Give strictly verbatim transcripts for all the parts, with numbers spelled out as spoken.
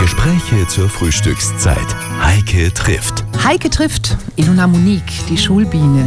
Gespräche zur Frühstückszeit. Heike trifft. Heike trifft Ilona Monique, die Schulbiene.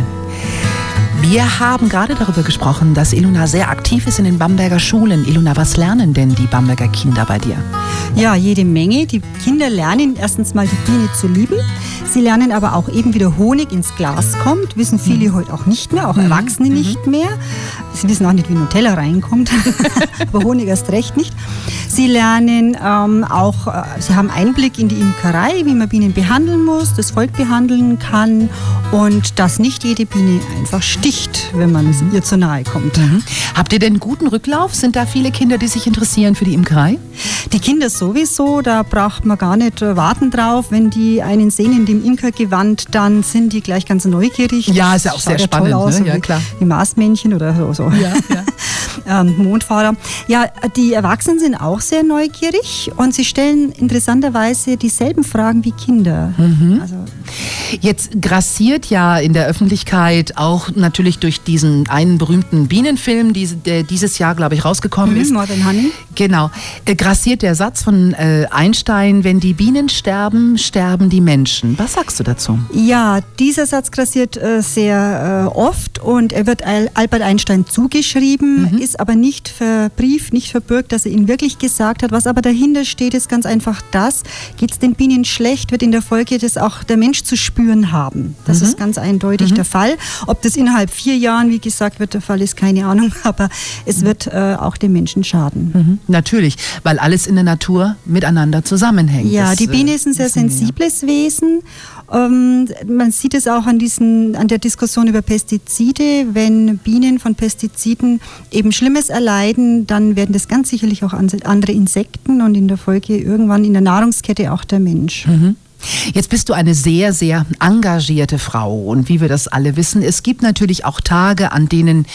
Wir haben gerade darüber gesprochen, dass Ilona sehr aktiv ist in den Bamberger Schulen. Ilona, was lernen denn die Bamberger Kinder bei dir? Ja, jede Menge. Die Kinder lernen erstens mal die Biene zu lieben. Sie lernen aber auch eben, wie der Honig ins Glas kommt. Wissen viele mhm. heute auch nicht mehr, auch mhm. Erwachsene mhm. nicht mehr. Sie wissen auch nicht, wie Nutella reinkommt, aber Honig erst recht nicht. Sie lernen ähm, auch, äh, sie haben Einblick in die Imkerei, wie man Bienen behandeln muss, das Volk behandeln kann und dass nicht jede Biene einfach sticht, wenn man mhm. ihr zu nahe kommt. Mhm. Habt ihr denn guten Rücklauf? Sind da viele Kinder, die sich interessieren für die Imkerei? Die Kinder sowieso, da braucht man gar nicht äh, warten drauf. Wenn die einen sehen in dem Imkergewand, dann sind die gleich ganz neugierig. Ja, ist ja auch sehr ja spannend, aus, ne? Ja, klar. Wie Marsmännchen oder so. so. Ja, ja. ähm, Mondfahrer. Ja, die Erwachsenen sind auch sehr neugierig und sie stellen interessanterweise dieselben Fragen wie Kinder. Mhm. Also, Jetzt grassiert ja in der Öffentlichkeit auch natürlich durch diesen einen berühmten Bienenfilm, der dieses Jahr, glaube ich, rausgekommen mhm, ist. Modern Honey. Genau. Äh, grassiert der Satz von äh, Einstein, wenn die Bienen sterben, sterben die Menschen. Was sagst du dazu? Ja, dieser Satz grassiert äh, sehr äh, oft und er wird Al- Albert Einstein zugeschrieben, mhm. ist aber nicht verbrieft, nicht verbürgt, dass er ihn wirklich gesagt hat. Was aber dahinter steht, ist ganz einfach das, geht es den Bienen schlecht, wird in der Folge das auch der Mensch zu spüren haben. Das mhm. ist ganz eindeutig mhm. der Fall. Ob das innerhalb vier Jahren, wie gesagt, wird der Fall ist, keine Ahnung, aber es mhm. wird äh, auch dem Menschen schaden. Mhm. Natürlich, weil alles in der Natur miteinander zusammenhängt. Ja, das, die Biene ist ein sehr sensibles Wesen. Ähm, man sieht es auch an, diesen, an der Diskussion über Pestizide. Wenn Bienen von Pestiziden eben Schlimmes erleiden, dann werden das ganz sicherlich auch andere Insekten und in der Folge irgendwann in der Nahrungskette auch der Mensch. Mhm. Jetzt bist du eine sehr, sehr engagierte Frau und wie wir das alle wissen, es gibt natürlich auch Tage, an denen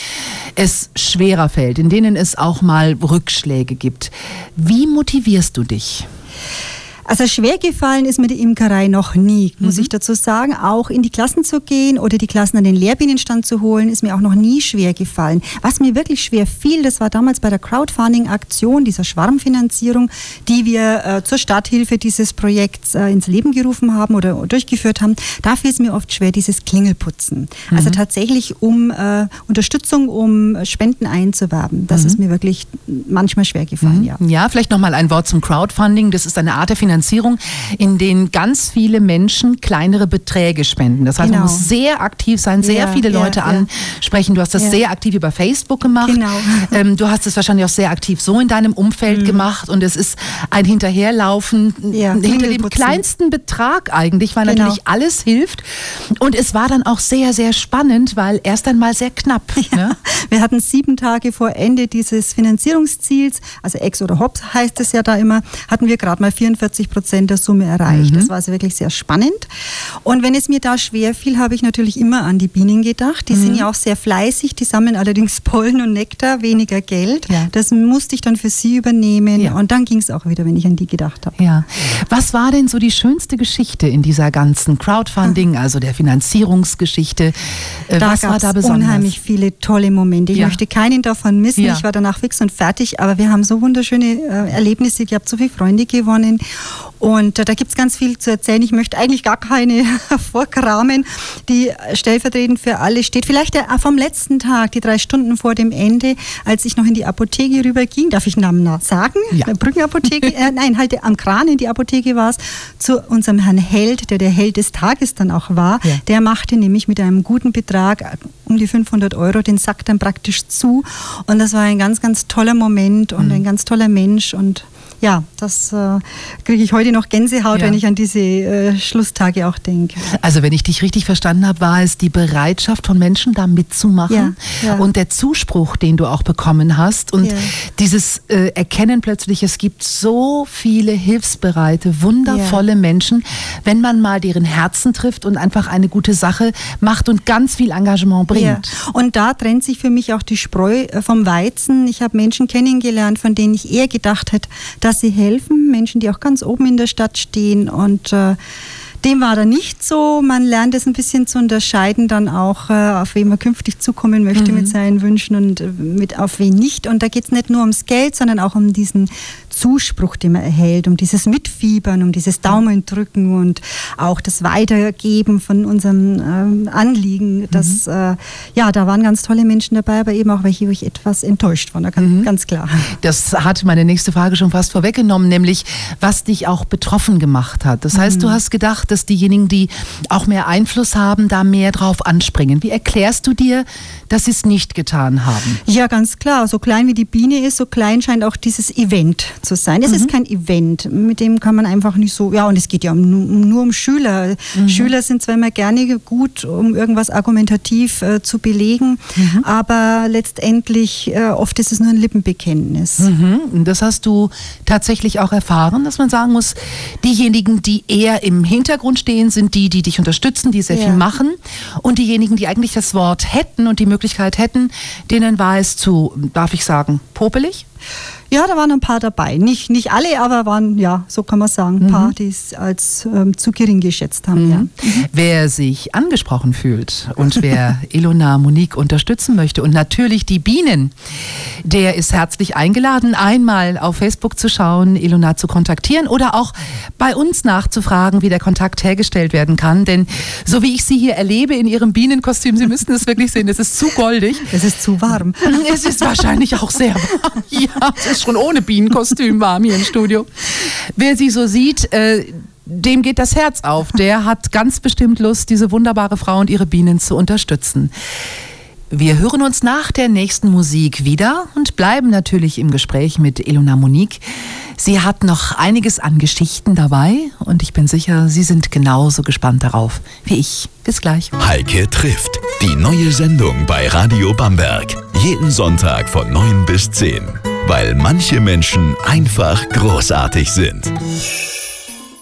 es schwerer fällt, in denen es auch mal Rückschläge gibt. Wie motivierst du dich? Also schwer gefallen ist mir die Imkerei noch nie, muss mhm. ich dazu sagen. Auch in die Klassen zu gehen oder die Klassen an den Lehrbienenstand zu holen, ist mir auch noch nie schwer gefallen. Was mir wirklich schwer fiel, das war damals bei der Crowdfunding-Aktion, dieser Schwarmfinanzierung, die wir äh, zur Starthilfe dieses Projekts äh, ins Leben gerufen haben oder durchgeführt haben. Da fiel es mir oft schwer, dieses Klingelputzen. Mhm. Also tatsächlich um äh, Unterstützung, um Spenden einzuwerben. Das mhm. ist mir wirklich manchmal schwer gefallen, mhm. ja. Ja, vielleicht nochmal ein Wort zum Crowdfunding. Das ist eine Art der Finanzierung, in denen ganz viele Menschen kleinere Beträge spenden. Das heißt, genau. man muss sehr aktiv sein, sehr ja, viele Leute ja, ansprechen. Du hast das ja. sehr aktiv über Facebook gemacht. Genau. Ähm, du hast es wahrscheinlich auch sehr aktiv so in deinem Umfeld mhm. gemacht und es ist ein Hinterherlaufen ja, hinter dem kleinsten Betrag eigentlich, weil genau. natürlich alles hilft. Und es war dann auch sehr, sehr spannend, weil erst einmal sehr knapp. Ja. Ne? Wir hatten sieben Tage vor Ende dieses Finanzierungsziels, also Ex oder Hops heißt es ja da immer, hatten wir gerade mal vierundvierzig Prozent der Summe erreicht. Mhm. Das war also wirklich sehr spannend. Und wenn es mir da schwer fiel, habe ich natürlich immer an die Bienen gedacht. Die mhm. sind ja auch sehr fleißig, die sammeln allerdings Pollen und Nektar, weniger Geld. Ja. Das musste ich dann für sie übernehmen ja. und dann ging es auch wieder, wenn ich an die gedacht habe. Ja. Was war denn so die schönste Geschichte in dieser ganzen Crowdfunding, also der Finanzierungsgeschichte? Da Was war da besonders? Unheimlich viele tolle Momente. Ich ja. möchte keinen davon missen. Ja. Ich war danach fix und fertig, aber wir haben so wunderschöne äh, Erlebnisse gehabt, so viele Freunde gewonnen. Und äh, da gibt es ganz viel zu erzählen. Ich möchte eigentlich gar keine vorkramen, die stellvertretend für alle steht. Vielleicht der, vom letzten Tag, die drei Stunden vor dem Ende, als ich noch in die Apotheke rüberging, darf ich den Namen sagen? Ja. Der Brückenapotheke, äh, nein, halt am Kran in die Apotheke war es, zu unserem Herrn Held, der der Held des Tages dann auch war. Ja. Der machte nämlich mit einem guten Betrag um die fünfhundert Euro den Sack dann praktisch zu. Und das war ein ganz, ganz toller Moment und mhm. ein ganz toller Mensch und ja, das äh, kriege ich heute noch Gänsehaut, ja. wenn ich an diese äh, Schlusstage auch denke. Also wenn ich dich richtig verstanden habe, war es die Bereitschaft von Menschen, da mitzumachen ja, ja. und der Zuspruch, den du auch bekommen hast und ja. dieses äh, Erkennen plötzlich, es gibt so viele hilfsbereite, wundervolle ja. Menschen, wenn man mal deren Herzen trifft und einfach eine gute Sache macht und ganz viel Engagement bringt. Ja. Und da trennt sich für mich auch die Spreu vom Weizen. Ich habe Menschen kennengelernt, von denen ich eher gedacht hätte, dass sie helfen, Menschen, die auch ganz oben in der Stadt stehen und äh, Dem war da nicht so. Man lernt es ein bisschen zu unterscheiden, dann auch, auf wen man künftig zukommen möchte mhm. mit seinen Wünschen und mit auf wen nicht. Und da geht es nicht nur ums Geld, sondern auch um diesen Zuspruch, den man erhält, um dieses Mitfiebern, um dieses Daumendrücken und auch das Weitergeben von unserem ähm, Anliegen. Das, mhm. äh, ja, da waren ganz tolle Menschen dabei, aber eben auch welche, wo ich etwas enttäuscht war, ganz, mhm. ganz klar. Das hat meine nächste Frage schon fast vorweggenommen, nämlich was dich auch betroffen gemacht hat. Das heißt, mhm. du hast gedacht, dass diejenigen, die auch mehr Einfluss haben, da mehr drauf anspringen. Wie erklärst du dir, dass sie es nicht getan haben? Ja, ganz klar. So klein wie die Biene ist, so klein scheint auch dieses Event zu sein. Es mhm. ist kein Event, mit dem kann man einfach nicht so, ja, und es geht ja um, nur um Schüler. Mhm. Schüler sind zwar immer gerne gut, um irgendwas argumentativ äh, zu belegen, mhm. aber letztendlich, äh, oft ist es nur ein Lippenbekenntnis. Mhm. Das hast du tatsächlich auch erfahren, dass man sagen muss, diejenigen, die eher im Hintergrund stehen, sind die, die dich unterstützen, die sehr ja. viel machen, und diejenigen, die eigentlich das Wort hätten und die Möglichkeit hätten, denen war es zu, darf ich sagen, popelig? Ja, da waren ein paar dabei. Nicht, nicht alle, aber waren, ja, so kann man sagen, ein mhm. paar, die es als ähm, zu gering geschätzt haben. Mhm. Ja. Mhm. Wer sich angesprochen fühlt und wer Ilona Monique unterstützen möchte und natürlich die Bienen, der ist herzlich eingeladen, einmal auf Facebook zu schauen, Ilona zu kontaktieren oder auch bei uns nachzufragen, wie der Kontakt hergestellt werden kann. Denn so wie ich sie hier erlebe in ihrem Bienenkostüm, Sie müssten es wirklich sehen, es ist zu goldig. Es ist zu warm. Es ist wahrscheinlich auch sehr warm. Ja, es ist schon ohne Bienenkostüm warm hier im Studio. Wer sie so sieht, äh, dem geht das Herz auf. Der hat ganz bestimmt Lust, diese wunderbare Frau und ihre Bienen zu unterstützen. Wir hören uns nach der nächsten Musik wieder und bleiben natürlich im Gespräch mit Ilona Monique. Sie hat noch einiges an Geschichten dabei und ich bin sicher, Sie sind genauso gespannt darauf wie ich. Bis gleich. Heike trifft. Die neue Sendung bei Radio Bamberg. Jeden Sonntag von neun bis zehn. Weil manche Menschen einfach großartig sind.